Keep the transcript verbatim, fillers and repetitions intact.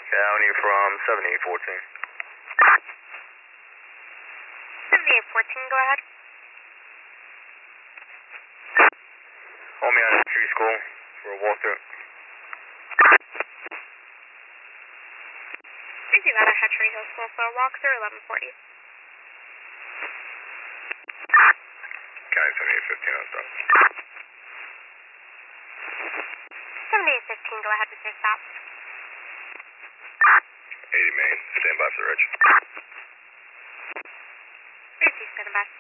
County from seventy-eight fourteen. seventy-eight fourteen, go ahead. Hold me out of tree school for a walkthrough. I do got a Hatchery Hill School for a walkthrough, eleven forty. County seventy-eight fifteen on stop. seventy-eight fifteen, go ahead with your stop. eighty Main, stand by for the reg. Three two, stand by.